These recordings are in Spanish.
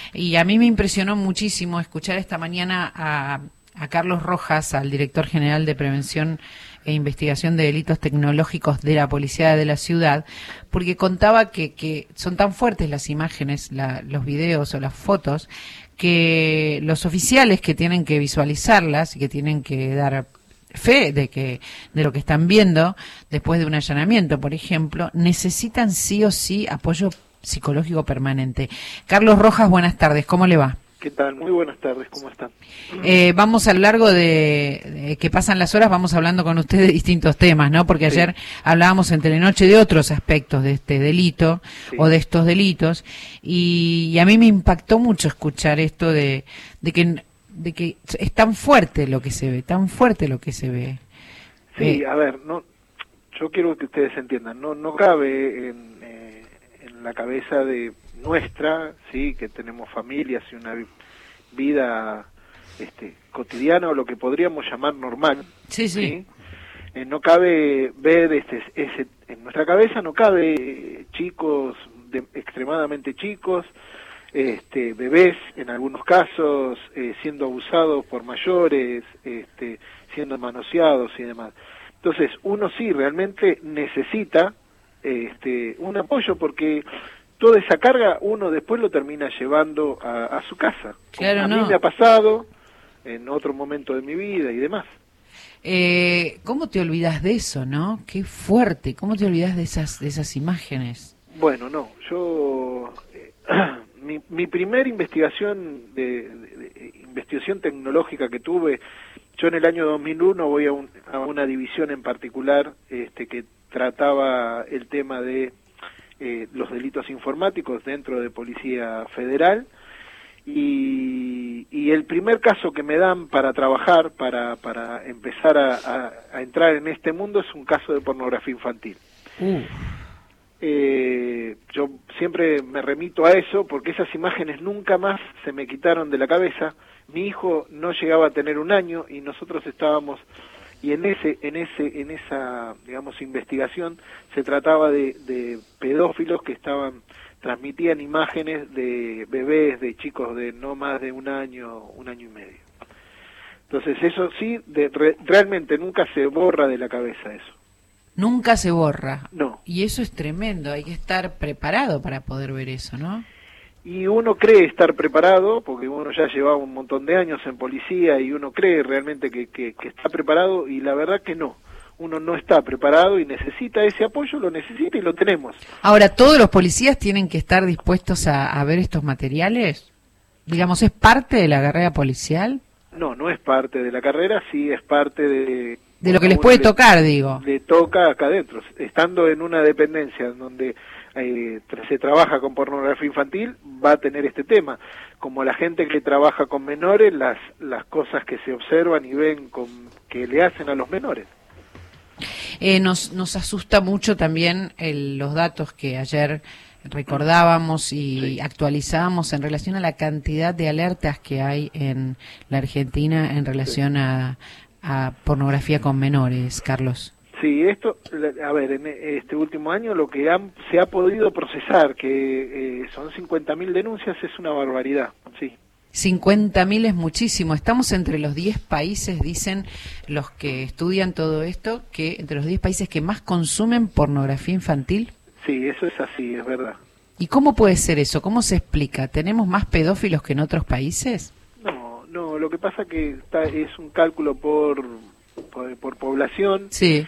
Y a mí me impresionó muchísimo escuchar esta mañana a Carlos Rojas, al director general de Prevención e Investigación de Delitos Tecnológicos de la Policía de la Ciudad, porque contaba que son tan fuertes las imágenes, los videos o las fotos, que los oficiales que tienen que visualizarlas y que tienen que dar fe de lo que están viendo después de un allanamiento, por ejemplo, necesitan sí o sí apoyo psicológico permanente. Carlos Rojas, buenas tardes, ¿cómo le va? ¿Qué tal? Muy buenas tardes, ¿cómo están? Vamos a lo largo de que pasan las horas, vamos hablando con usted de distintos temas, ¿no? Porque ayer hablábamos en Telenoche de otros aspectos de este delito o de estos delitos, y a mí me impactó mucho escuchar esto de que es tan fuerte lo que se ve, tan fuerte lo que se ve. Sí, a ver, yo quiero que ustedes entiendan, no cabe en la cabeza de nuestra, sí, que tenemos familias y una vida cotidiana o lo que podríamos llamar normal. Sí. No cabe ver en nuestra cabeza no cabe chicos extremadamente chicos, bebés en algunos casos siendo abusados por mayores, siendo manoseados y demás. Entonces, uno sí realmente necesita un apoyo, porque toda esa carga uno después lo termina llevando a su casa. Claro, a mí me ha pasado en otro momento de mi vida y demás. ¿Cómo te olvidas de eso, no? Qué fuerte. ¿Cómo te olvidas de esas imágenes? Bueno, yo mi primer investigación de investigación tecnológica que tuve, yo en el año 2001 voy a una división en particular que trataba el tema de los delitos informáticos dentro de Policía Federal, y el primer caso que me dan para trabajar, para empezar a entrar en este mundo, es un caso de pornografía infantil. Yo siempre me remito a eso porque esas imágenes nunca más se me quitaron de la cabeza. Mi hijo no llegaba a tener 1 año y nosotros estábamos, y en esa digamos investigación se trataba de pedófilos que transmitían imágenes de bebés, de chicos de no más de 1 año, 1 año y medio. Entonces eso sí, realmente nunca se borra de la cabeza eso. Nunca se borra. No. Y eso es tremendo, hay que estar preparado para poder ver eso, ¿no? Y uno cree estar preparado, porque uno ya llevaba un montón de años en policía y uno cree realmente que está preparado, y la verdad que no. Uno no está preparado y necesita ese apoyo, lo necesita y lo tenemos. Ahora, ¿todos los policías tienen que estar dispuestos a ver estos materiales? Digamos, ¿es parte de la carrera policial? No es parte de la carrera, sí es parte de lo que les puede tocar, digo. Le toca acá adentro. Estando en una dependencia en donde se trabaja con pornografía infantil, va a tener este tema. Como la gente que trabaja con menores, las cosas que se observan y ven que le hacen a los menores. Nos asusta mucho también los datos que ayer recordábamos y actualizábamos en relación a la cantidad de alertas que hay en la Argentina en relación a pornografía con menores, Carlos. Sí, esto, a ver, en este último año lo que se ha podido procesar, que son 50.000 denuncias, es una barbaridad, sí. 50.000 es muchísimo. Estamos entre los 10 países, dicen los que estudian todo esto, que entre los 10 países que más consumen pornografía infantil. Sí, eso es así, es verdad. ¿Y cómo puede ser eso? ¿Cómo se explica? ¿Tenemos más pedófilos que en otros países? No, lo que pasa que es un cálculo por población, sí,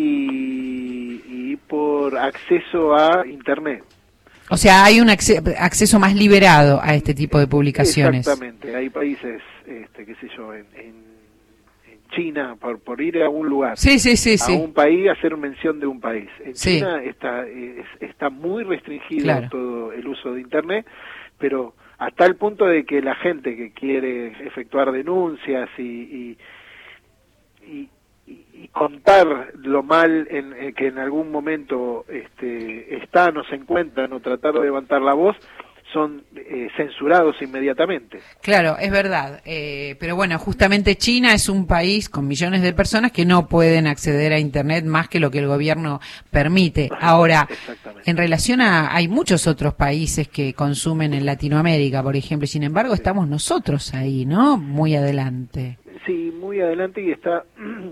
y por acceso a Internet. O sea, hay un acceso más liberado a este tipo de publicaciones. Exactamente, hay países, qué sé yo, en China, por ir a un lugar, sí. un país, hacer mención de un país. En China está muy restringido todo el uso de Internet, pero hasta el punto de que la gente que quiere efectuar denuncias y contar lo mal que en algún momento están o se encuentran, o tratar de levantar la voz, son censurados inmediatamente. Claro, es verdad, pero bueno, justamente China es un país con millones de personas que no pueden acceder a Internet más que lo que el gobierno permite. Ahora, en relación hay muchos otros países que consumen en Latinoamérica, por ejemplo, sin embargo, estamos nosotros ahí, ¿no? Muy adelante. Sí, muy adelante, y está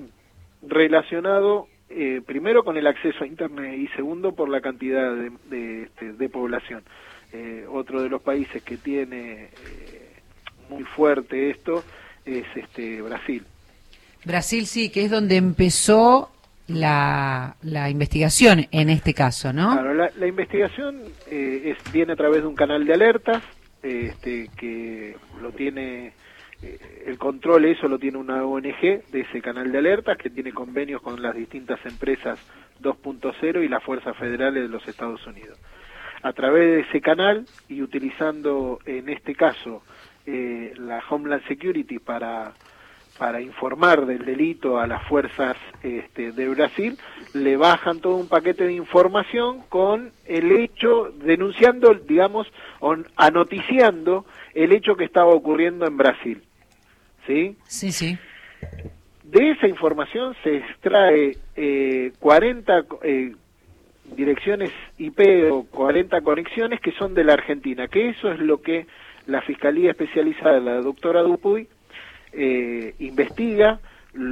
relacionado primero con el acceso a Internet y segundo por la cantidad de población. Otro de los países que tiene muy fuerte esto es Brasil. Brasil sí, que es donde empezó la investigación en este caso, ¿no? Claro, la investigación viene a través de un canal de alertas que lo tiene, el control eso lo tiene una ONG de ese canal de alertas que tiene convenios con las distintas empresas 2.0 y las fuerzas federales de los Estados Unidos. A través de ese canal y utilizando en este caso la Homeland Security para informar del delito a las fuerzas de Brasil, le bajan todo un paquete de información con el hecho, denunciando, digamos, anoticiando el hecho que estaba ocurriendo en Brasil. ¿Sí? Sí, sí. De esa información se extrae 40 direcciones IP o 40 conexiones que son de la Argentina, que eso es lo que la Fiscalía Especializada, la doctora Dupuy, investiga,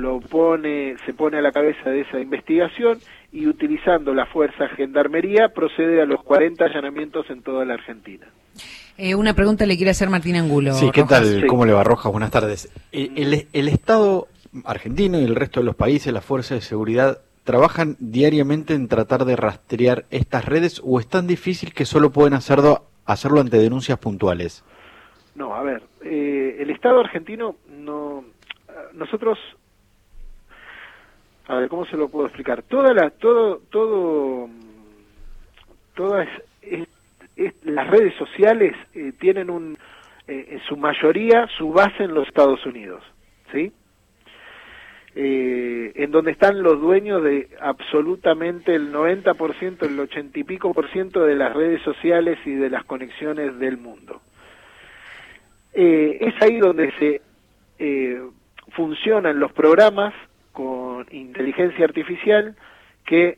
se pone a la cabeza de esa investigación y utilizando la fuerza Gendarmería procede a los 40 allanamientos en toda la Argentina. Una pregunta le quiere hacer Martín Angulo. Sí, ¿qué Rojas? tal? ¿Cómo le va, Rojas? Buenas tardes. El Estado argentino y el resto de los países, las fuerzas de seguridad, ¿trabajan diariamente en tratar de rastrear estas redes o es tan difícil que solo pueden hacerlo ante denuncias puntuales? No, a ver, el Estado argentino no... Nosotros... A ver, ¿cómo se lo puedo explicar? Todas las redes sociales tienen en su mayoría su base en los Estados Unidos, ¿sí? En donde están los dueños de absolutamente el 90%, el 80 y pico % de las redes sociales y de las conexiones del mundo. Es ahí donde se funcionan los programas con inteligencia artificial que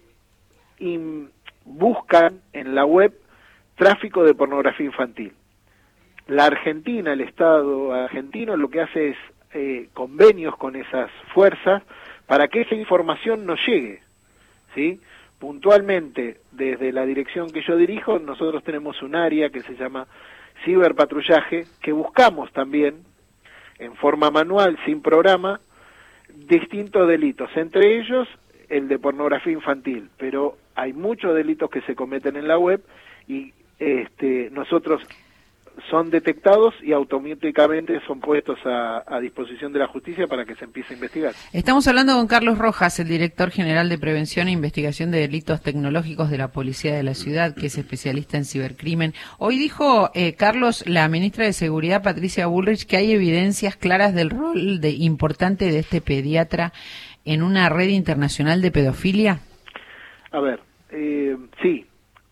buscan en la web tráfico de pornografía infantil. La Argentina, el Estado argentino, lo que hace es convenios con esas fuerzas para que esa información no llegue, ¿sí? Puntualmente, desde la dirección que yo dirijo, nosotros tenemos un área que se llama ciberpatrullaje, que buscamos también, en forma manual, sin programa, distintos delitos, entre ellos el de pornografía infantil, pero hay muchos delitos que se cometen en la web y nosotros son detectados y automáticamente son puestos a disposición de la justicia para que se empiece a investigar. Estamos hablando con Carlos Rojas, el director general de Prevención e Investigación de Delitos Tecnológicos de la Policía de la Ciudad, que es especialista en cibercrimen. Hoy dijo, Carlos, la ministra de Seguridad, Patricia Bullrich, que hay evidencias claras del rol importante de este pediatra en una red internacional de pedofilia. A ver, sí.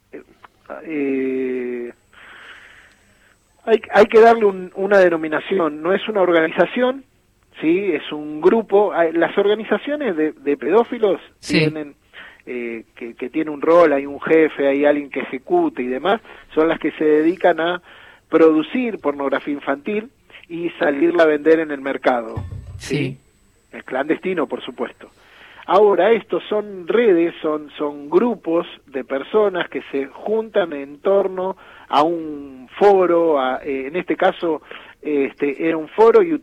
Hay que darle una denominación, no es una organización, sí, es un grupo. Las organizaciones de pedófilos sí. tienen que tiene un rol, hay un jefe, hay alguien que ejecute y demás, son las que se dedican a producir pornografía infantil y salirla a vender en el mercado, ¿sí? El clandestino, por supuesto. Ahora, estos son redes, son grupos de personas que se juntan en torno a un foro, en este caso era un foro y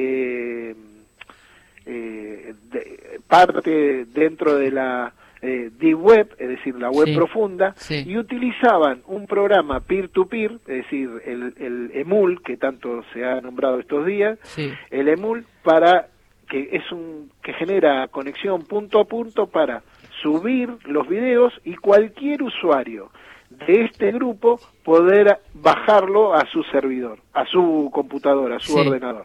parte dentro de la Deep Web, es decir, la web profunda, y utilizaban un programa peer-to-peer, es decir, el EMUL, que tanto se ha nombrado estos días, el EMUL que genera conexión punto a punto para subir los videos y cualquier usuario de este grupo poder bajarlo a su servidor, a su computadora, a su ordenador.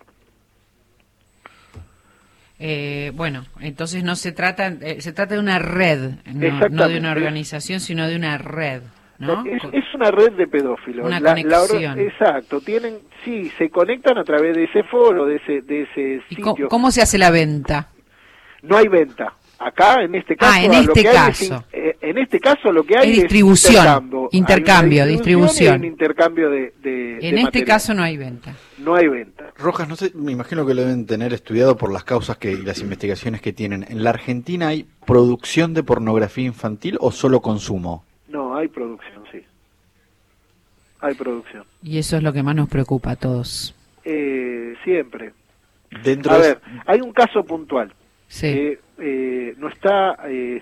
Bueno, entonces se trata de una red, no de una organización, sino de una red. ¿no? Es una red de pedófilos. Una conexión. Exacto, sí, se conectan a través de ese foro, de ese ¿Y sitio. cómo se hace la venta? No hay venta. Acá, en este caso, en este caso lo que hay es distribución, intercambio, hay distribución. Y un intercambio de en de este material. caso no hay venta. No hay venta. Rojas, no sé, me imagino que lo deben tener estudiado por las causas y las investigaciones que tienen. ¿En la Argentina hay producción de pornografía infantil o solo consumo? No, hay producción, sí. Hay producción. Y eso es lo que más nos preocupa a todos. Siempre. Dentro hay un caso puntual. Sí. No está,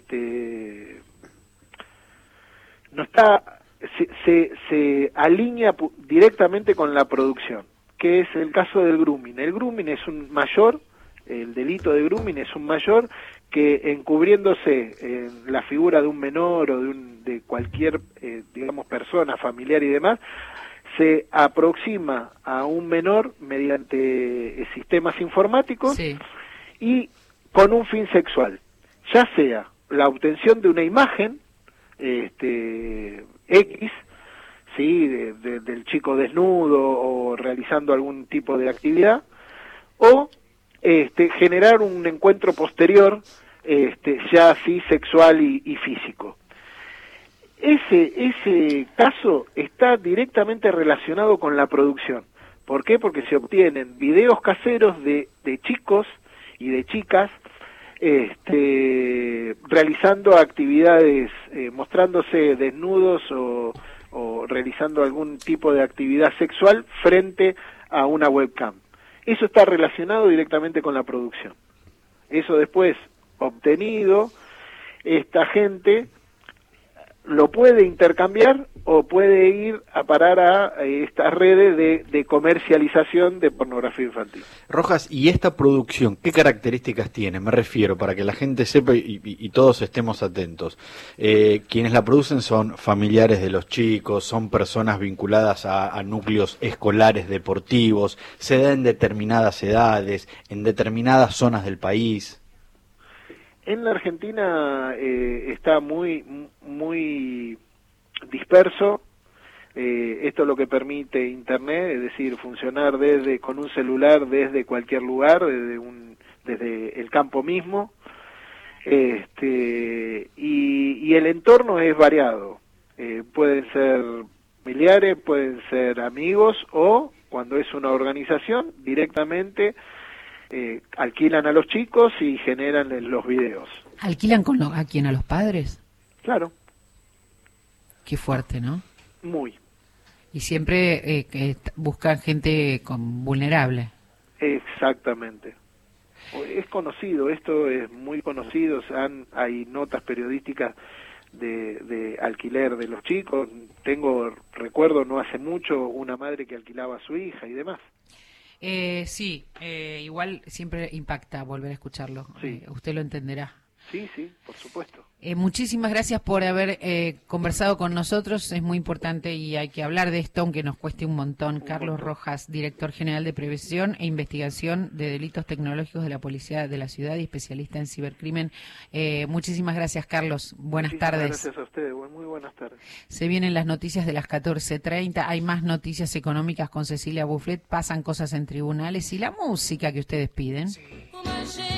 se alinea directamente con la producción, que es el caso del grooming. El grooming es un mayor, el delito de grooming es un mayor que, encubriéndose en la figura de un menor o de cualquier, digamos, persona, familiar y demás, se aproxima a un menor mediante sistemas informáticos, Sí. y con un fin sexual, ya sea la obtención de una imagen X, sí, del chico desnudo o realizando algún tipo de actividad, o generar un encuentro posterior, ya así sexual y físico. Ese caso está directamente relacionado con la producción. ¿Por qué? Porque se obtienen videos caseros de chicos y de chicas realizando actividades, mostrándose desnudos o realizando algún tipo de actividad sexual frente a una webcam. Eso está relacionado directamente con la producción. Eso después obtenido, esta gente lo puede intercambiar o puede ir a parar a estas redes de comercialización de pornografía infantil. Rojas, ¿y esta producción qué características tiene? Me refiero, para que la gente sepa y todos estemos atentos. Quienes la producen son familiares de los chicos, son personas vinculadas a núcleos escolares, deportivos, se da en determinadas edades, en determinadas zonas del país. En la Argentina está muy disperso. Esto es lo que permite Internet, es decir, funcionar con un celular desde cualquier lugar, desde el campo mismo. Y el entorno es variado. Pueden ser familiares, pueden ser amigos, o cuando es una organización, directamente alquilan a los chicos y generan los videos. ¿Alquilan a quién? ¿A los padres? Claro. Qué fuerte, ¿no? Muy. Y siempre buscan gente vulnerable. Exactamente. Es conocido, esto es muy conocido, hay notas periodísticas de alquiler de los chicos. Recuerdo no hace mucho una madre que alquilaba a su hija y demás. Sí, igual siempre impacta volver a escucharlo. Sí. Usted lo entenderá. Sí, por supuesto. Muchísimas gracias por haber conversado con nosotros. Es muy importante y hay que hablar de esto, aunque nos cueste un montón. Carlos Rojas, director general de Prevención e Investigación de Delitos Tecnológicos de la Policía de la Ciudad y especialista en cibercrimen. Muchísimas gracias, Carlos. Buenas tardes. Gracias a ustedes. Muy buenas tardes. Se vienen las noticias de las 14:30. Hay más noticias económicas con Cecilia Bufflet. Pasan cosas en tribunales y la música que ustedes piden. Sí.